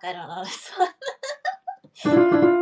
I don't know this one.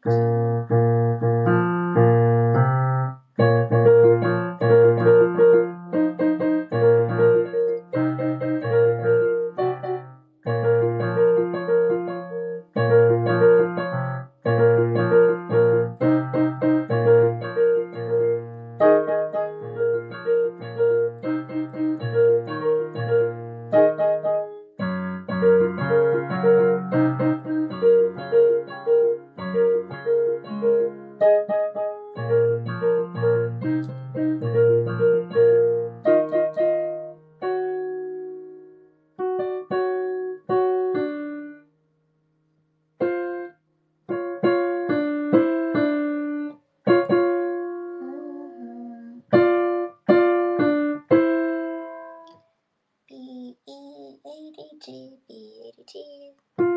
B-E-A-D-G, B-A-D-G.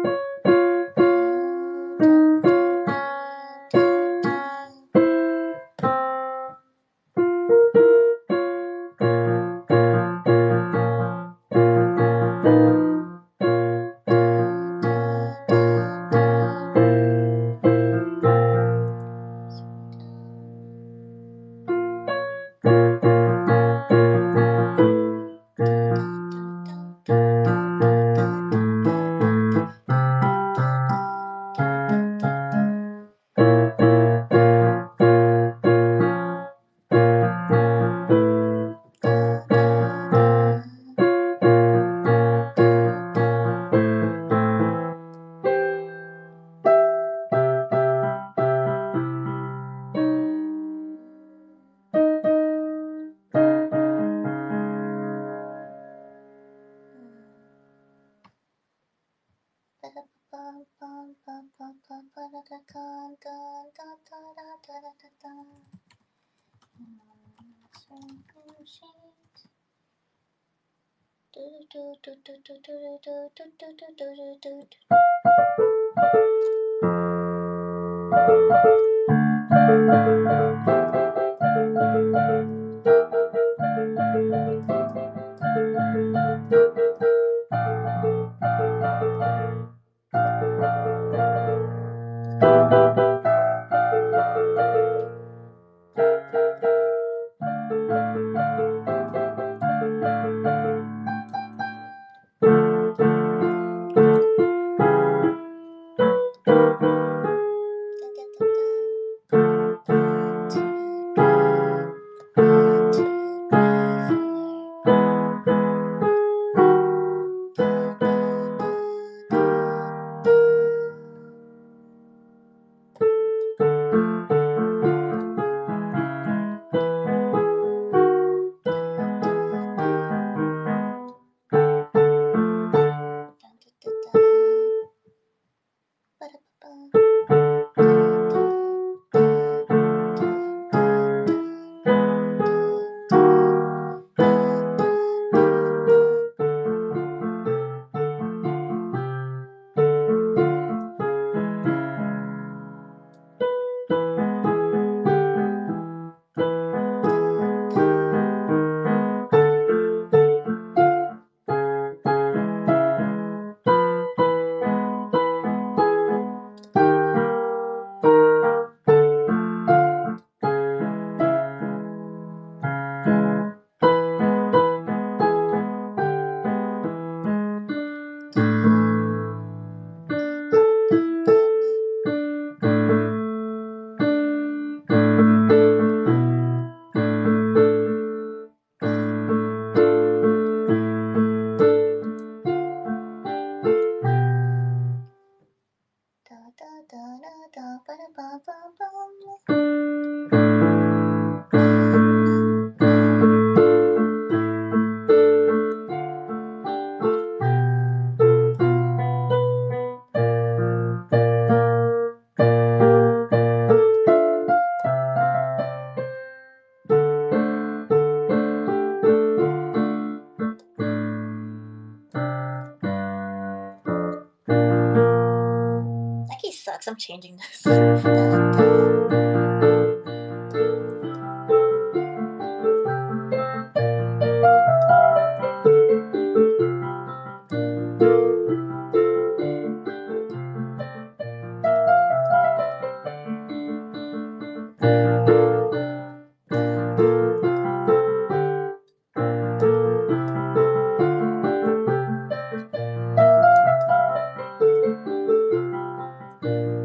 That key sucks. I'm changing this.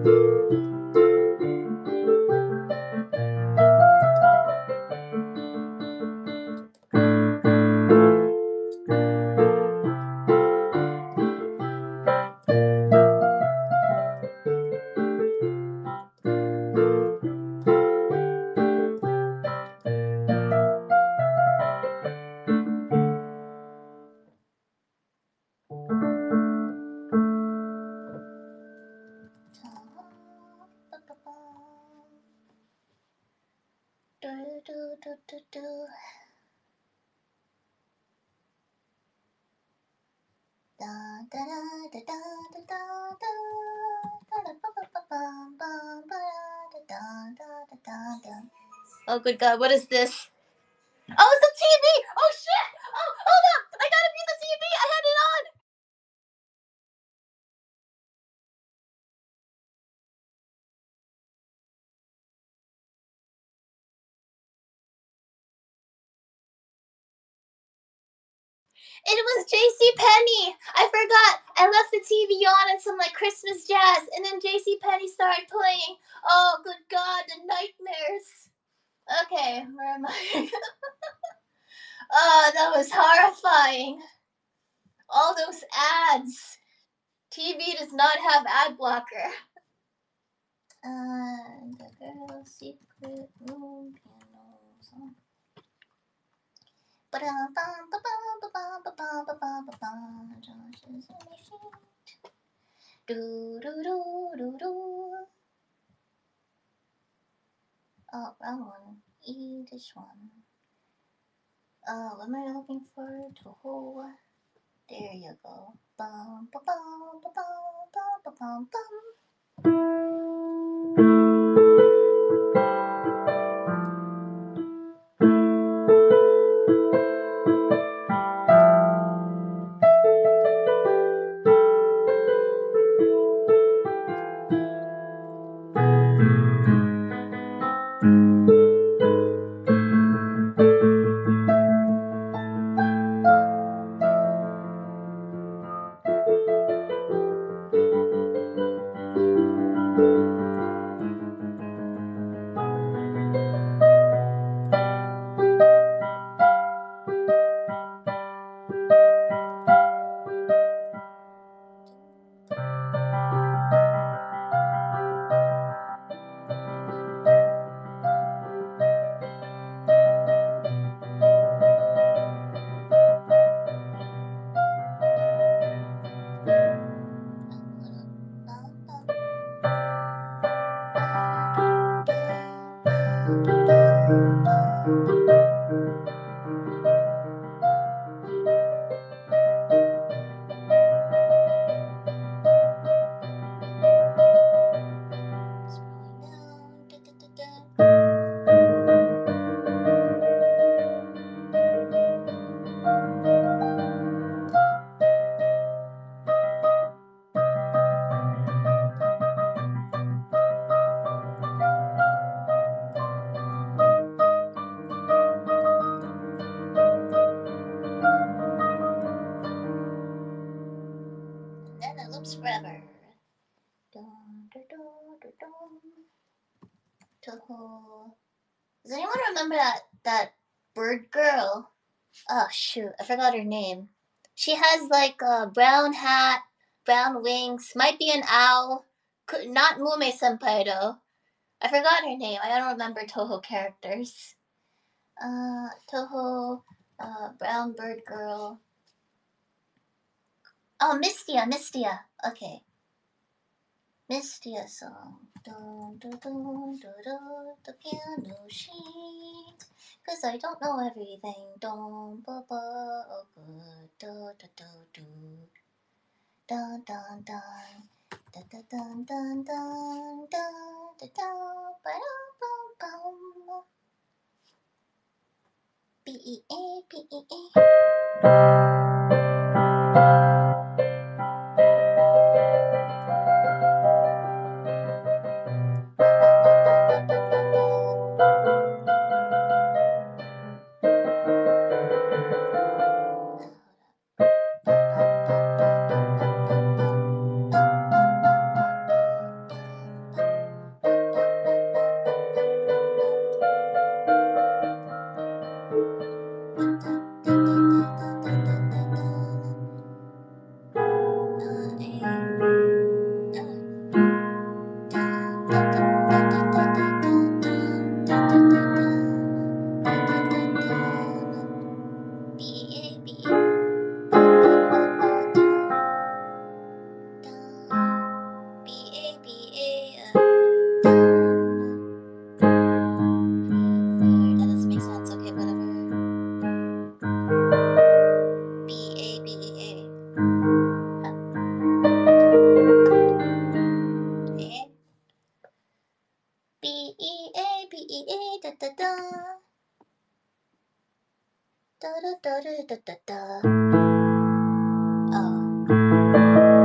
Oh, good God, what is this? Oh, it's the TV! Oh, shit! Oh, hold up! I gotta mute the TV! I had it on! It was JC Penney. I forgot. I left the TV on and some like Christmas jazz, and then JC Penney started playing. Oh, good God, the nightmares. Okay, where am I? Oh, that was horrifying. All those ads. TV does not have ad blocker. The girl's secret room piano song. Josh's machine. Do do do do do. Oh, wrong one. This one. What am I looking for? Toho. There you go. Bum ba bum ba bum ba bum bum. Then it loops forever. Dun, dun, dun, dun, dun. Toho. Does anyone remember that bird girl? Oh shoot, I forgot her name. She has like a brown hat, brown wings, might be an owl. Not Mume Senpai though. I forgot her name. I don't remember Toho characters. Toho, brown bird girl. Oh, Mistia. Okay. Mistia song. Dun, dun, dun, dun, dun, the piano sheet. Cause I don't know everything. Dun, ba, ba, oh good. Do, do, do, do. Dun, dun, dun. Dun, dun, dun, dun, dun, dun, dun, dun, ba-dum, bum, bum. B-E-A, B-E-A. B-E-A, B-E-A, da-da-da. Da-da-da-da-da-da-da. Oh.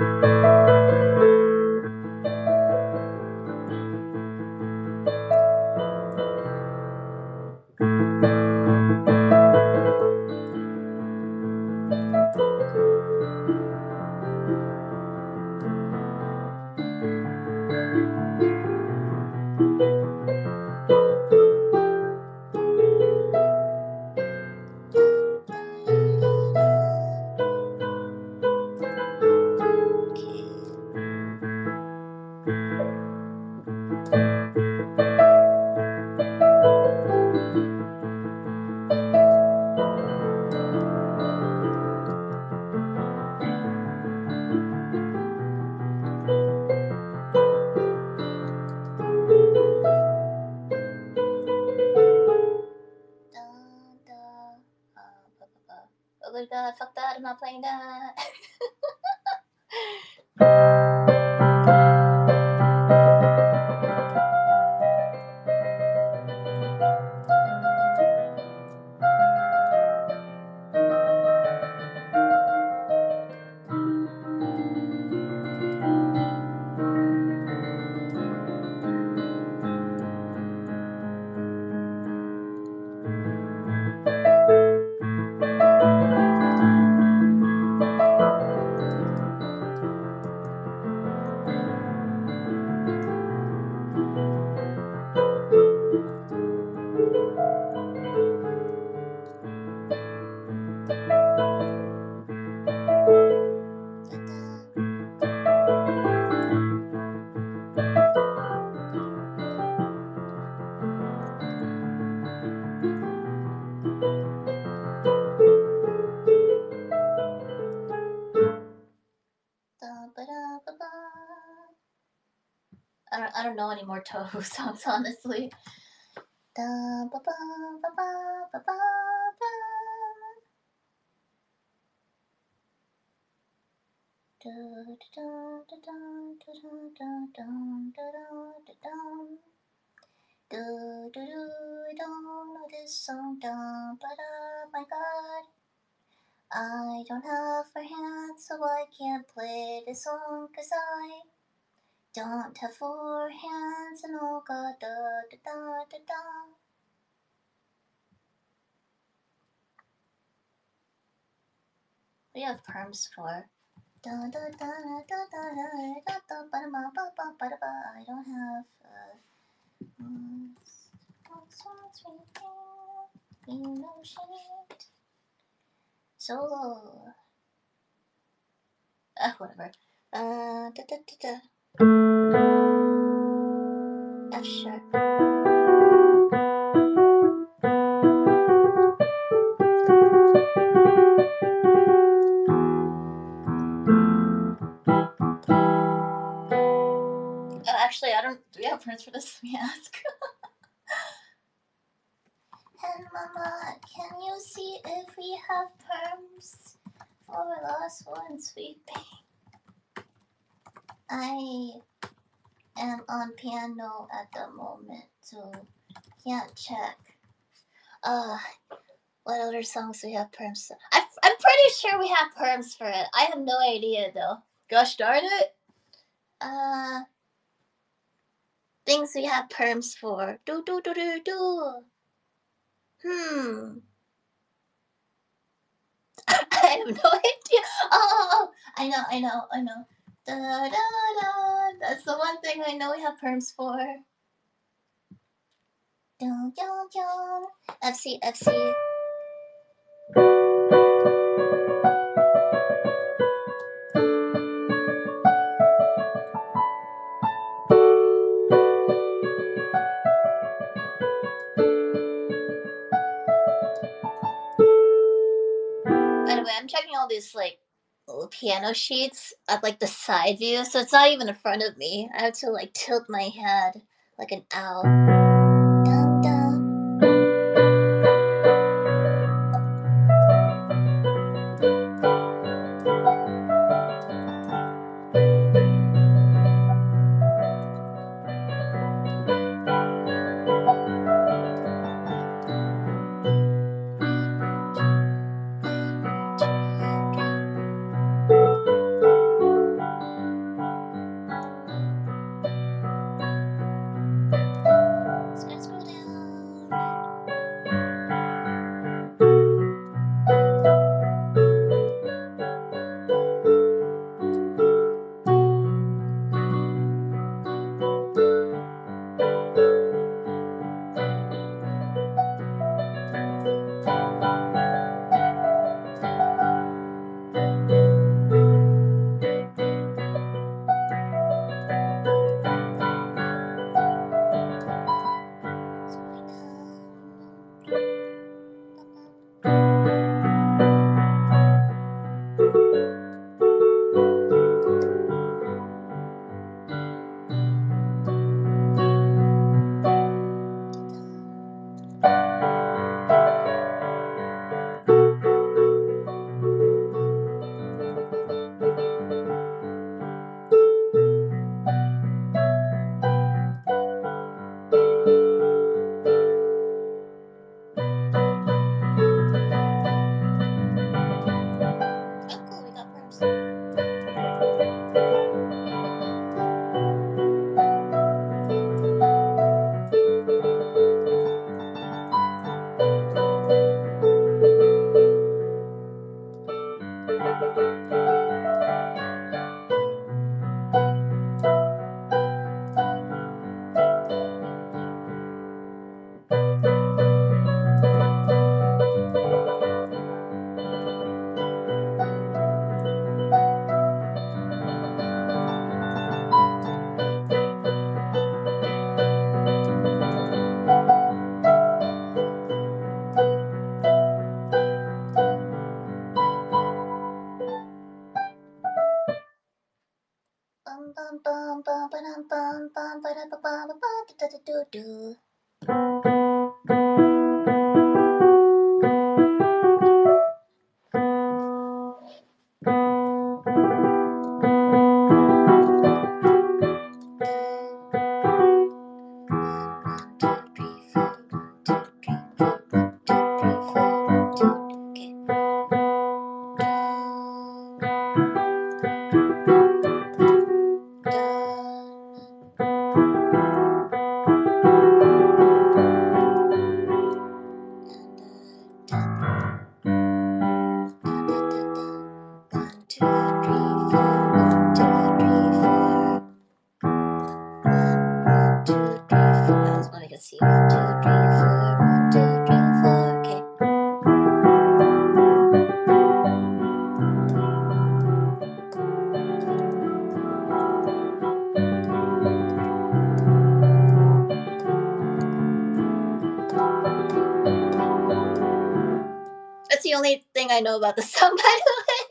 Oh my god, fuck that, I'm not playing that. I don't know any more Toho songs, honestly. I don't know this song, but my god, I don't have four hands, so I can't play this song, 'cause I don't have four hands, and oh god, da da da da da. We have perms for. Da da da da da da da da ba ba ba ba ba ba. I don't have. Solo. Whatever. Da da da da. F sharp. Actually, I don't. Do we have perms for this? Let me ask. Hey, Mama, can you see if we have perms for Lost One Sweeping? I am on piano at the moment, so can't check. What other songs we have perms? I'm pretty sure we have perms for it. I have no idea though. Gosh darn it. Things we have perms for. Do. I have no idea. Oh, I know. Da da da. That's the one thing I know we have perms for. Dun, dun, dun. FC. By the way, I'm checking all these like little piano sheets at like the side view, so it's not even in front of me. I have to like tilt my head like an owl. Dun, dun. See, 1, 2, 3, 4, 1, 2, 3, 4. Okay. That's the only thing I know about the song, by the way.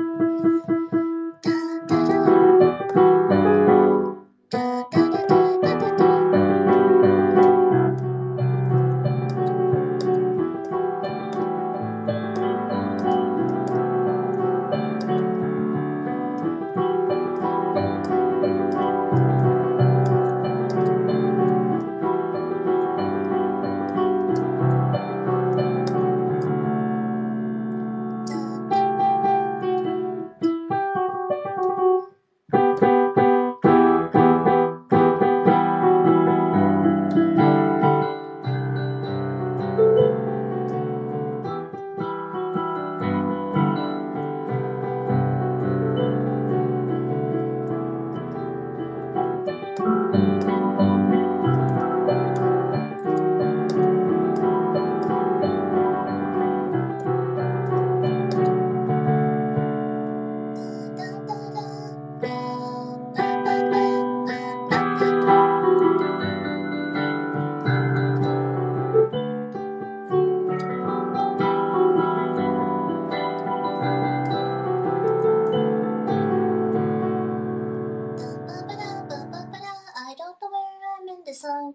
I don't know where I'm in the song.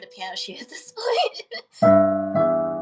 a piano sheet at this point.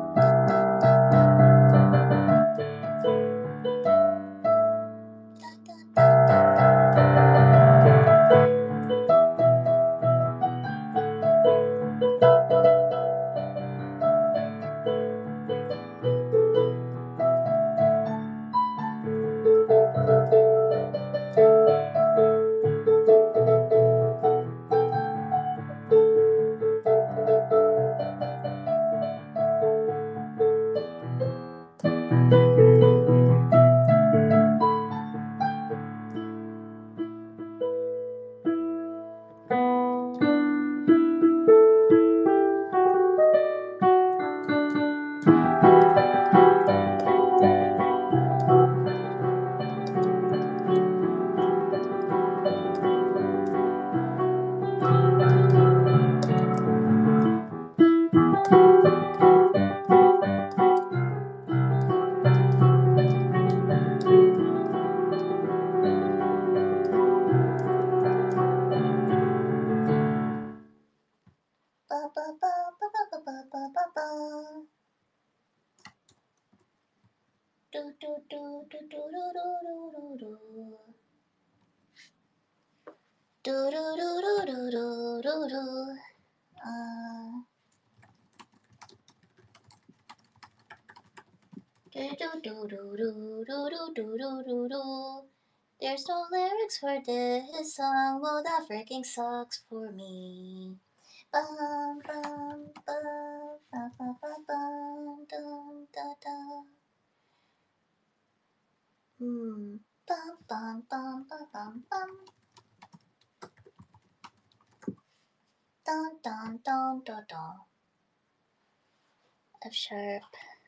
There's no lyrics for this song. Well, that freaking sucks for me. Bum, bum, bum, bum, bum, bum, bum, dum, da, da. Bum, bum, bum, bum, bum, bum. Dun, dun, dun, dun, dun. F sharp.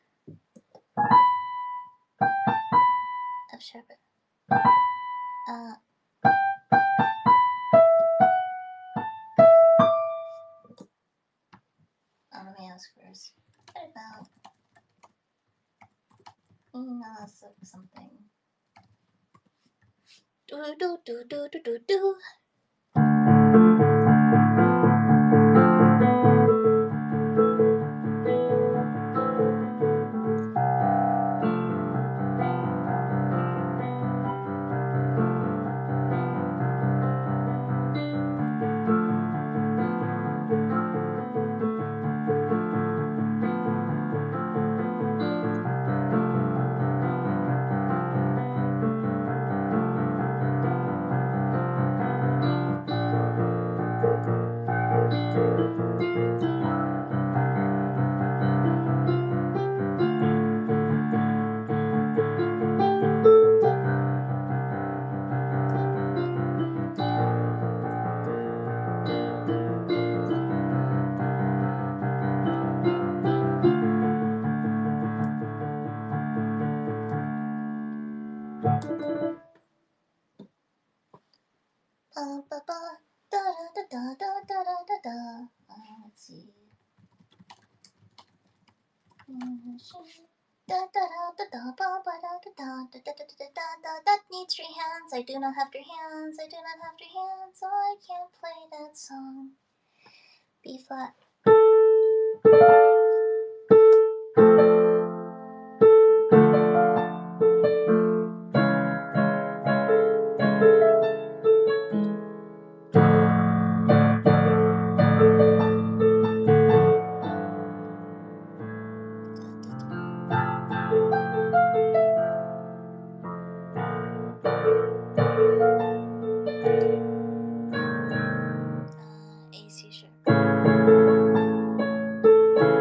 F sharp. Let me ask first. What about something? Do do do do do do do. Let's see. That needs 3 hands. I do not have 3 hands. I do not have 3 hands, so I can't play that song. B flat. A C sharp.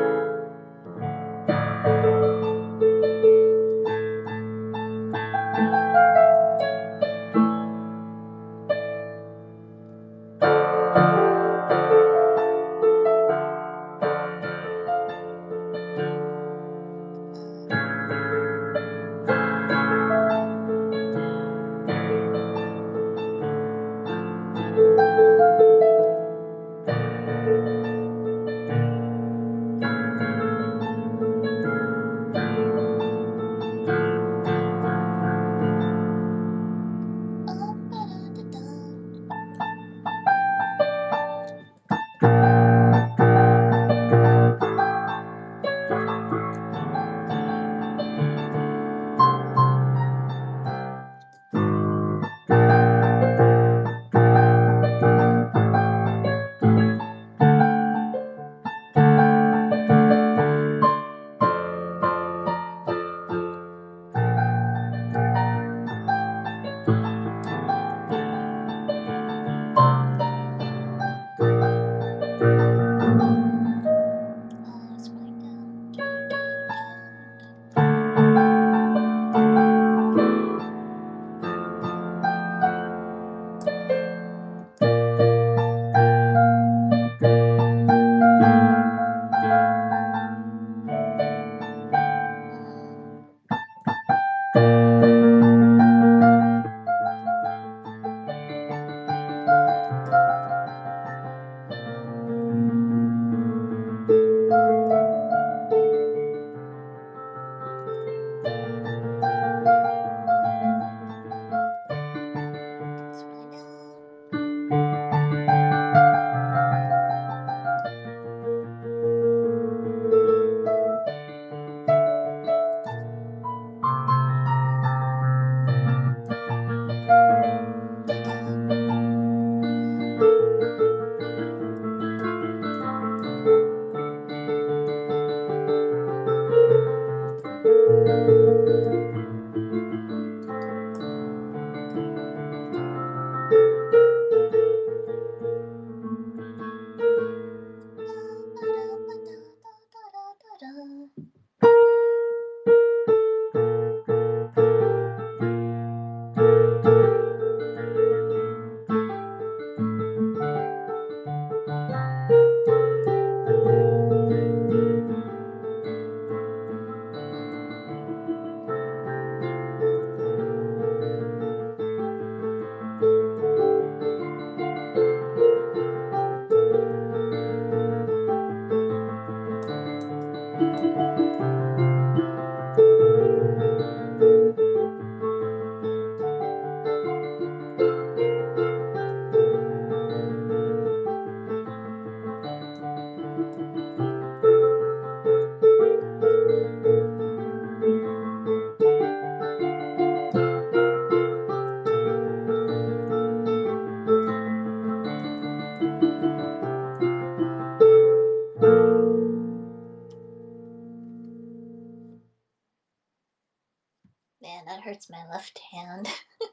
hurts my left hand.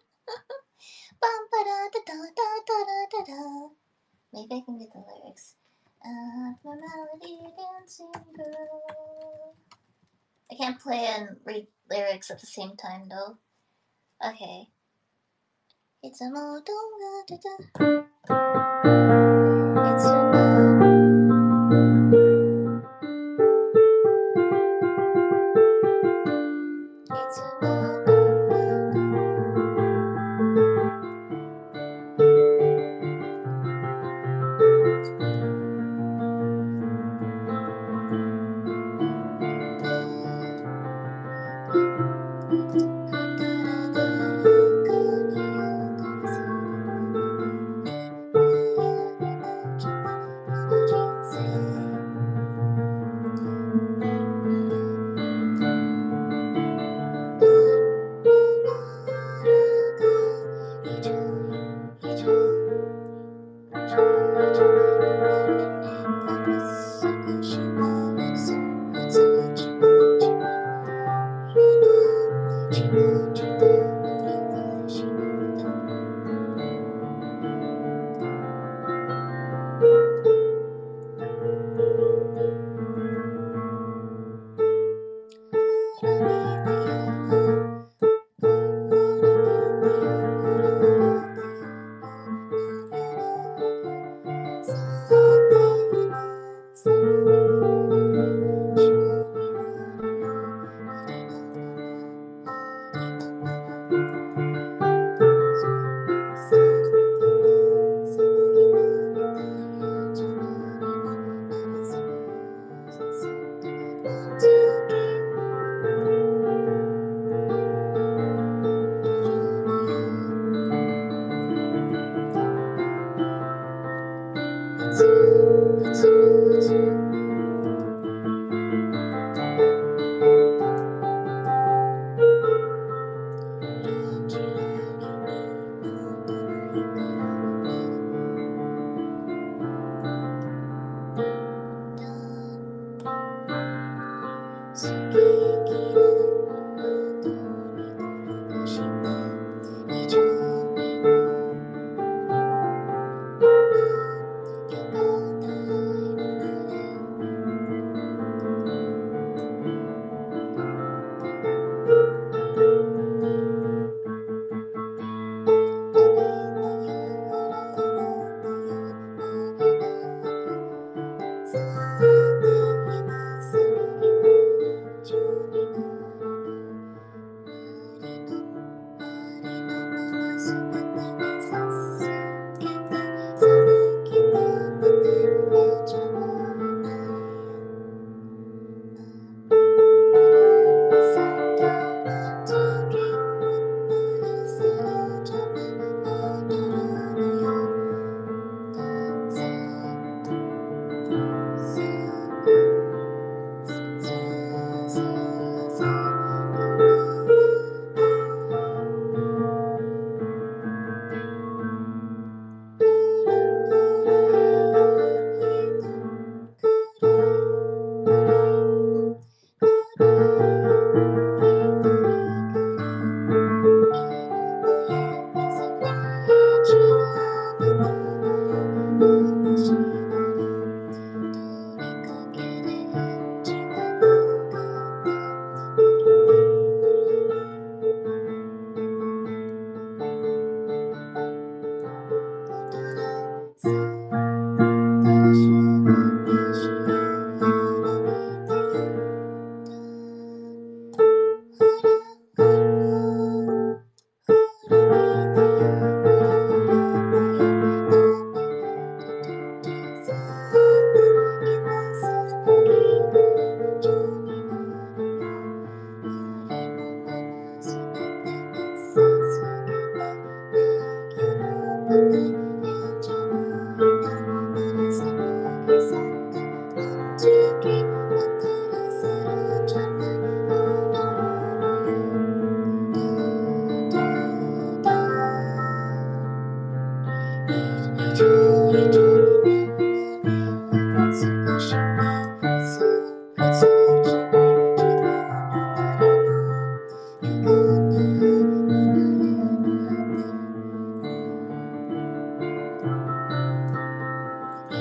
Maybe I can get the lyrics. The melody dancing girl. I can't play and read lyrics at the same time though. Okay. It's a mo donga da da. It's a mo. It's a mo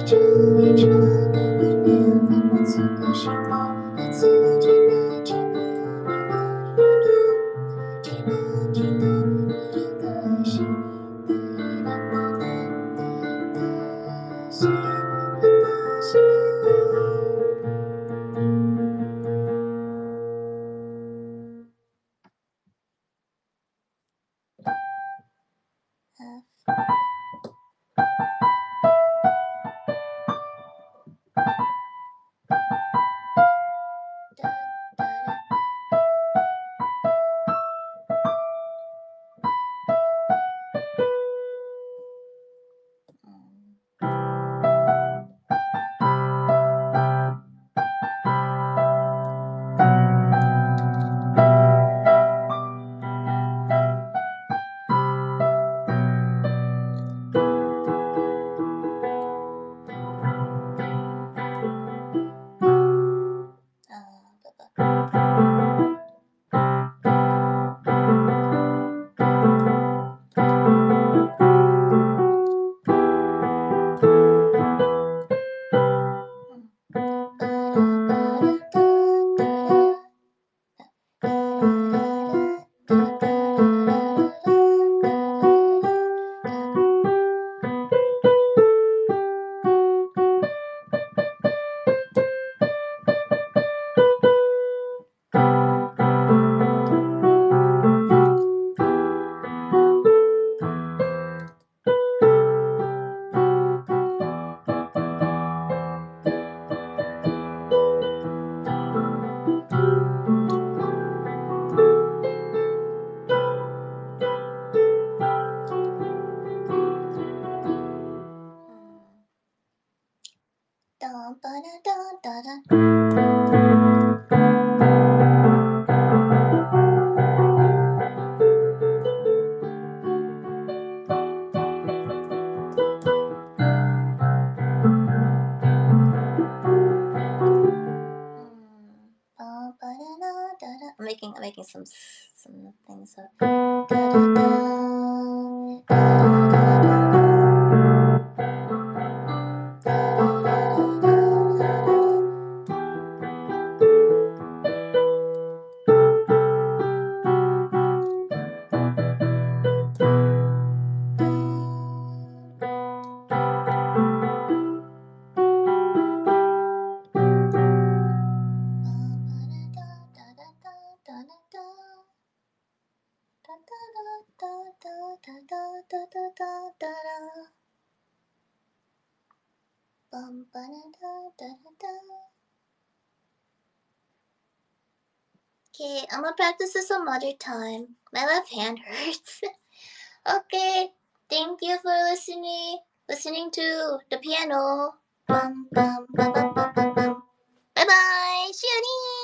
I'm making some things up. Okay, I'm gonna practice this some other time. My left hand hurts. Okay, thank you for listening to the piano. Bum, bum, bum, bum, bum, bum, bum. Bye bye, Shioni!